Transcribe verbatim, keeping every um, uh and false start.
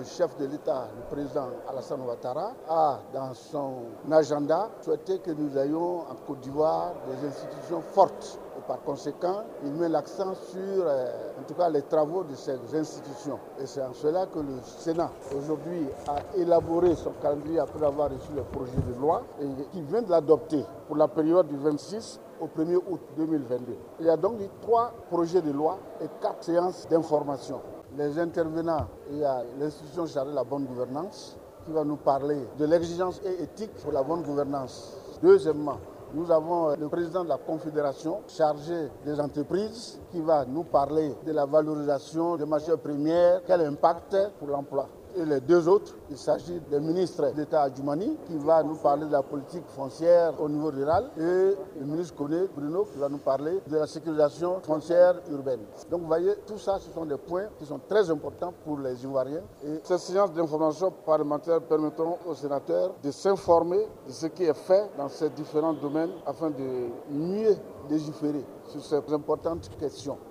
le chef de l'État, le président Alassane Ouattara, a dans son agenda souhaité que nous ayons en Côte d'Ivoire des institutions fortes. Et par conséquent, il met l'accent sur, euh, en tout cas, les travaux de ces institutions. Et c'est en cela que le Sénat, aujourd'hui, a élaboré son calendrier après avoir reçu le projet de loi et qui vient de l'adopter pour la période du vingt-six au premier août deux mille vingt-deux. Il y a donc eu trois projets de loi et quatre séances d'information. Les intervenants, il y a l'institution chargée de la bonne gouvernance qui va nous parler de l'exigence et éthique pour la bonne gouvernance. Deuxièmement, nous avons le président de la Confédération chargé des entreprises qui va nous parler de la valorisation des matières premières, quel impact pour l'emploi. Et les deux autres, il s'agit du ministre d'État Adjoumani qui va nous parler de la politique foncière au niveau rural et le ministre Koné Bruno qui va nous parler de la sécurisation foncière urbaine. Donc vous voyez, tout ça, ce sont des points qui sont très importants pour les Ivoiriens. Et ces séances d'information parlementaire permettront aux sénateurs de s'informer de ce qui est fait dans ces différents domaines afin de mieux légiférer sur ces importantes questions.